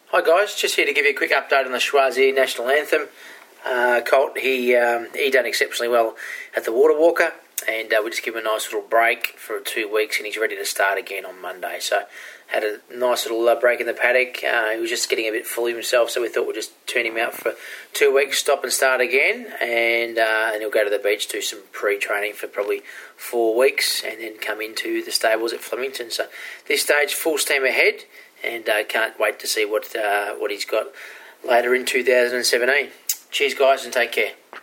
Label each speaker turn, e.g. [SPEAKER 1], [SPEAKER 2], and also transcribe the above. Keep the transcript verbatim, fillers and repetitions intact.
[SPEAKER 1] Hi guys, just here to give you a quick update on the Schwazi National Anthem. Uh, Colt, he um, he done exceptionally well at the Water Walker, and uh, we just give him a nice little break for two weeks, and he's ready to start again on Monday. So had a nice little uh, break in the paddock. Uh, he was just getting a bit full of himself, so we thought we'd just turn him out for two weeks, stop and start again, and uh, and he'll go to the beach, do some pre-training for probably four weeks, and then come into the stables at Flemington. So this stage, full steam ahead, and uh, can't wait to see what uh, what he's got later in two thousand seventeen. Cheers, guys, and take care.